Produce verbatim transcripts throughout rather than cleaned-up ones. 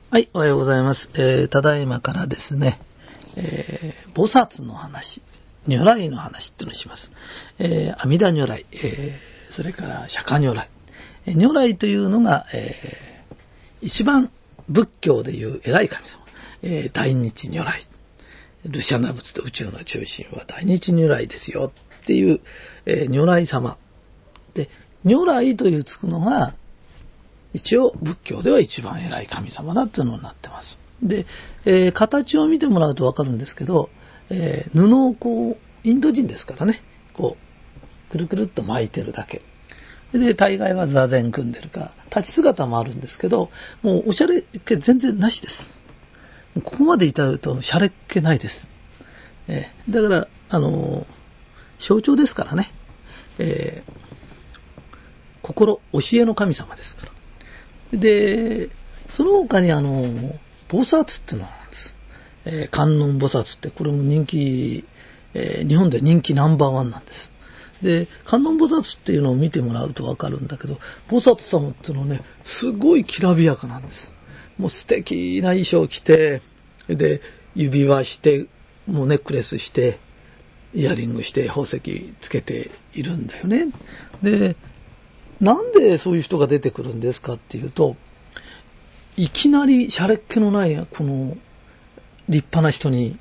はい、おはようございます。えー、ただいまからですね、えー、菩薩の話、如来の話っていうのをします。えー、阿弥陀如来、えー、それから釈迦如来。えー、如来というのが、えー、一番仏教でいう偉い神様。えー、大日如来。ルシャナ仏と宇宙の中心は大日如来ですよっていう、えー、如来様。で、如来というつくのが、一応仏教では一番偉い神様だっていうのになってます。で、えー、形を見てもらうとわかるんですけど、えー、布をこうインド人ですからね、こうくるくるっと巻いてるだけで、大概は座禅組んでるか立ち姿もあるんですけど、もうおしゃれっ気全然なしです。ここまで至るとしゃれっ気ないです。えー、だからあのー、象徴ですからね、えー、心教えの神様ですから。で、その他にあの、菩薩っていうのがあるんです。えー、観音菩薩って、これも人気、えー、日本で人気ナンバーワンなんです。で、観音菩薩っていうのを見てもらうとわかるんだけど、菩薩様っていうのはね、すごいきらびやかなんです。もう素敵な衣装を着て、で、指輪して、もうネックレスして、イヤリングして、宝石つけているんだよね。で、なんでそういう人が出てくるんですかっていうと、いきなりシャレっ気のないこの立派な人に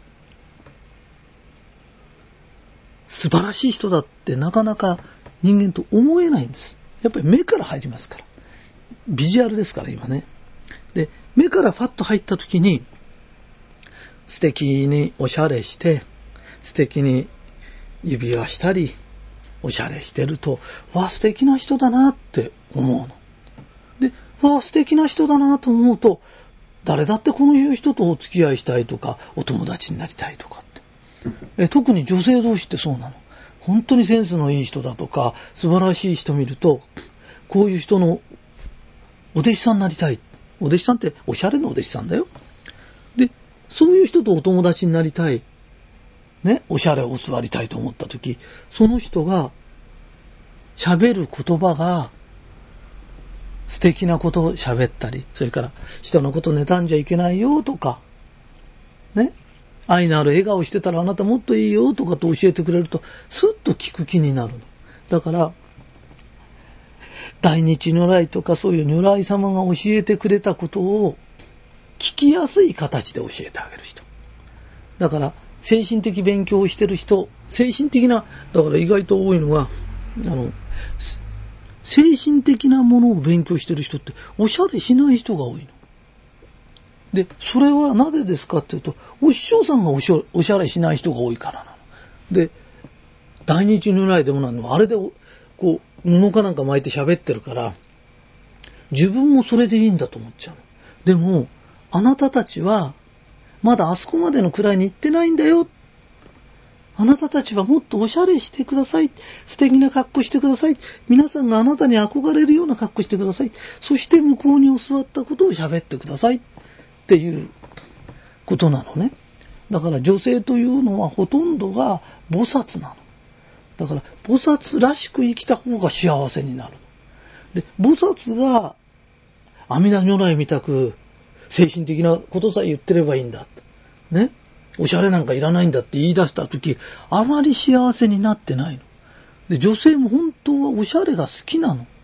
素晴らしい人だってなかなか人間と思えないんです。やっぱり目から入りますから。ビジュアルですから今ね。で、目からファッと入った時に素敵におしゃれして素敵に指輪したりおしゃれしてると、わ、素敵な人だなって思うの。で、わ、素敵な人だなと思うと、誰だってこのいう人とお付き合いしたいとか、お友達になりたいとかって。え、特に女性同士ってそうなの。本当にセンスのいい人だとか、素晴らしい人見ると、こういう人のお弟子さんになりたい。お弟子さんっておしゃれなお弟子さんだよ。で、そういう人とお友達になりたい。ね、おしゃれを教わりたいと思ったとき、その人が喋る言葉が素敵なことを喋ったり、それから人のこと妬んじゃいけないよとか、ね、愛のある笑顔してたらあなたもっといいよとかと教えてくれると、スッと聞く気になるの。だから、大日如来とかそういう如来様が教えてくれたことを聞きやすい形で教えてあげる人。だから、精神的勉強をしてる人、精神的な、だから意外と多いのは、あの、精神的なものを勉強してる人っておしゃれしない人が多いの。で、それはなぜですかっていうと、お師匠さんがおしゃ、おしゃれしない人が多いからなの。で、大日如来でもなの、あれでこう布かなんか巻いて喋ってるから、自分もそれでいいんだと思っちゃうの。でも、あなたたちはまだあそこまでの位に行ってないんだよ。あなたたちはもっとおしゃれしてください。素敵な格好してください。皆さんがあなたに憧れるような格好してください。そして向こうに教わったことを喋ってください。っていうことなのね。だから女性というのはほとんどが菩薩なの。だから菩薩らしく生きた方が幸せになる。で、菩薩が阿弥陀如来みたく精神的なことさえ言ってればいいんだ。ね。おしゃれなんかいらないんだって言い出したとき、あまり幸せになってないの。で、女性も本当はおしゃれが好きなの。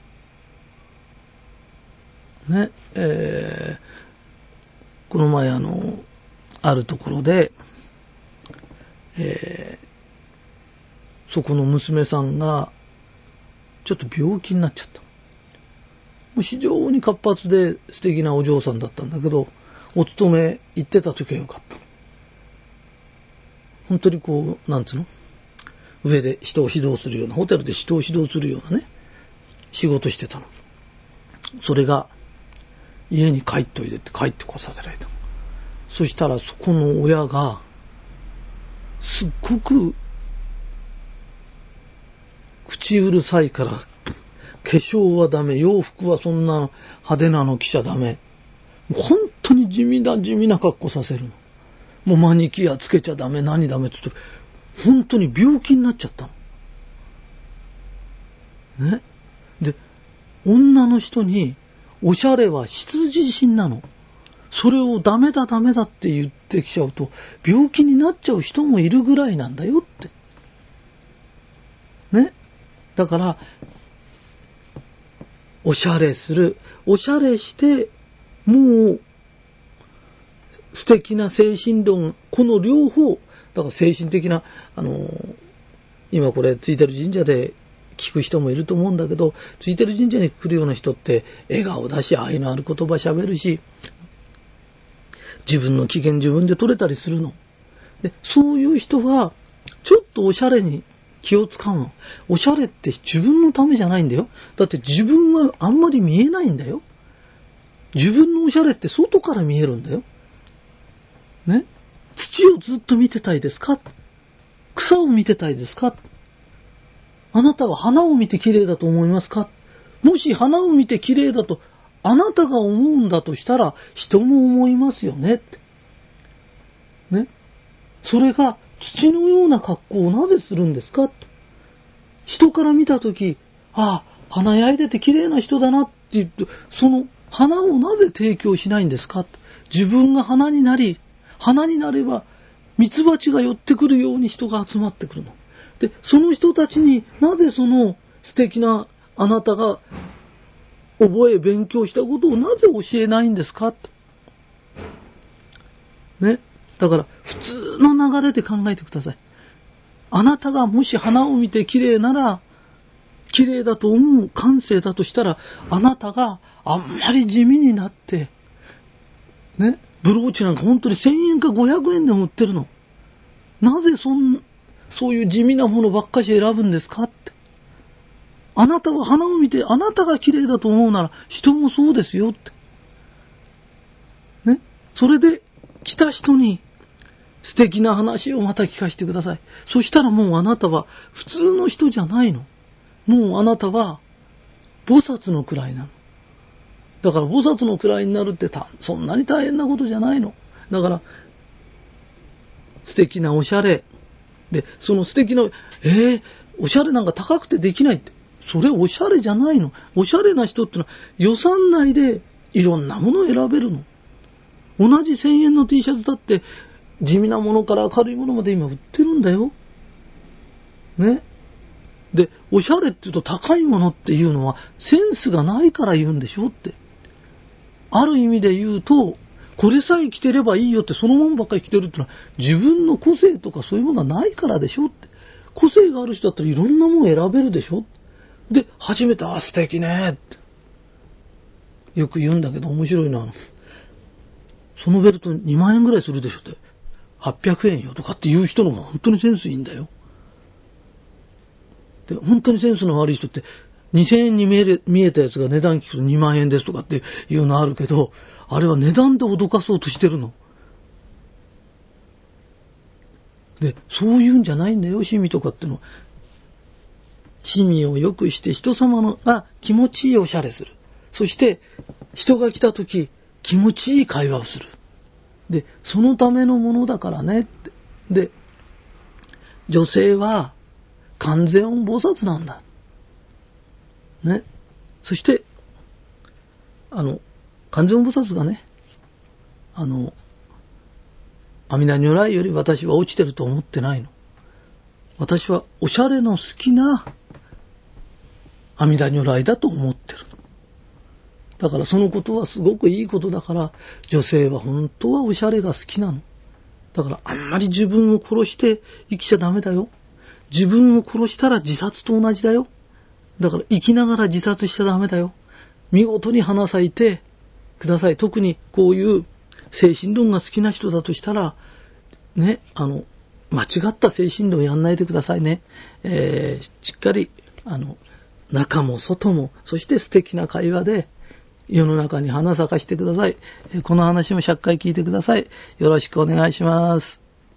ね。えー、この前あの、あるところで、えー、そこの娘さんが、ちょっと病気になっちゃった。もう非常に活発で素敵なお嬢さんだったんだけど、お勤め行ってた時はよかったの。本当にこう、なんつうの？上で人を指導するような、ホテルで人を指導するようなね、仕事してたの。それが、家に帰っておいでって帰ってこさせられた。そしたらそこの親が、すっごく、口うるさいから、化粧はダメ、洋服はそんな派手なの着ちゃダメ。本当に地味な地味な格好させるの。もうマニキュアつけちゃダメ、何ダメって言って、本当に病気になっちゃったの。ね。で、女の人に、おしゃれは必需品なの。 それをダメだダメだって言ってきちゃうと、病気になっちゃう人もいるぐらいなんだよって。ね。だから、おしゃれする。おしゃれして、もう、素敵な精神論、この両方、だから精神的な、あの、今これ、ついてる神社で聞く人もいると思うんだけど、ついてる神社に来るような人って、笑顔だし、愛のある言葉喋るし、自分の機嫌自分で取れたりするの。で、そういう人は、ちょっとおしゃれに気を使うの。おしゃれって自分のためじゃないんだよ。だって自分はあんまり見えないんだよ。自分のおしゃれって外から見えるんだよ。ね。土をずっと見てたいですか？草を見てたいですか？あなたは花を見て綺麗だと思いますか？もし花を見て綺麗だとあなたが思うんだとしたら人も思いますよねって。ね。それが土のような格好をなぜするんですか？人から見たとき、ああ、花焼いてて綺麗な人だなって言って、その花をなぜ提供しないんですか？自分が花になり、花になればミツバチが寄ってくるように人が集まってくるの。で、その人たちになぜその素敵なあなたが覚え勉強したことをなぜ教えないんですか？ね。だから普通の流れで考えてください。あなたがもし花を見て綺麗なら、綺麗だと思う感性だとしたら、あなたがあんまり地味になって、ね、ブローチなんか本当にせんえんかごひゃくえんでも売ってるの。なぜそん、そういう地味なものばっかし選ぶんですかって。あなたは花を見て、あなたが綺麗だと思うなら、人もそうですよって。ね。それで、来た人に、素敵な話をまた聞かせてください。そしたらもうあなたは普通の人じゃないの。もうあなたは菩薩の位なの。だから菩薩の位になるってたそんなに大変なことじゃないの。だから素敵なおしゃれで、その素敵なえー、おしゃれなんか高くてできないって、それおしゃれじゃないの。おしゃれな人ってのは予算内でいろんなものを選べるの。同じせんえんの T シャツだって地味なものから明るいものまで今売ってるんだよ。ね。で、おしゃれって言うと高いものっていうのはセンスがないから言うんでしょって。ある意味で言うと、これさえ着てればいいよってそのもんばっかり着てるってのは自分の個性とかそういうものがないからでしょって。個性がある人だったらいろんなものを選べるでしょ。で、初めて、あ、素敵ねって。よく言うんだけど面白いな。そのベルトにまんえんぐらいするでしょって。はっぴゃくえんよとかっていう人の方が本当にセンスいいんだよ。で、本当にセンスの悪い人ってにせんえんに見える、見えたやつが値段聞くとにまんえんですとかっていうのあるけど、あれは値段で脅かそうとしてるの。で、そういうんじゃないんだよ、趣味とかってのは。趣味を良くして人様のが気持ちいいおしゃれする。そして人が来た時気持ちいい会話をする。で、そのためのものだからねって。で、女性は完全音菩薩なんだ。ね。そして、あの、完全音菩薩がね、あの、阿弥陀如来より私は落ちてると思ってないの。私はおしゃれの好きな阿弥陀如来だと思ってるの。だからそのことはすごくいいことだから、女性は本当はおしゃれが好きなの。だからあんまり自分を殺して生きちゃダメだよ。自分を殺したら自殺と同じだよ。だから生きながら自殺しちゃダメだよ。見事に花咲いてください。特にこういう精神論が好きな人だとしたら、ね、あの、間違った精神論やんないでくださいね。えー、しっかり、あの、中も外も、そして素敵な会話で、世の中に花咲かしてください。この話もひゃっかい聞いてください。よろしくお願いします。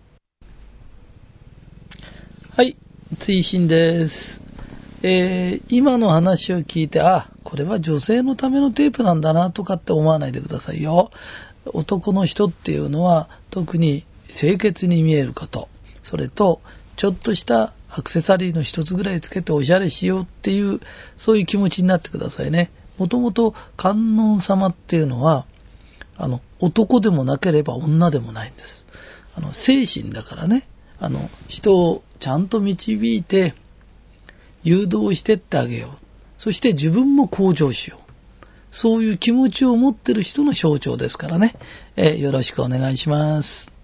はい、追伸です。えー、今の話を聞いて、あ、これは女性のためのテープなんだなとかって思わないでくださいよ。男の人っていうのは特に清潔に見えること、それとちょっとしたアクセサリーの一つぐらいつけておしゃれしようっていう、そういう気持ちになってくださいね。もともと観音様っていうのは、 あの、男でもなければ女でもないんです。あの、精神だからね、あの、人をちゃんと導いて、誘導してってあげよう。そして自分も向上しよう。そういう気持ちを持ってる人の象徴ですからね。えー、よろしくお願いします。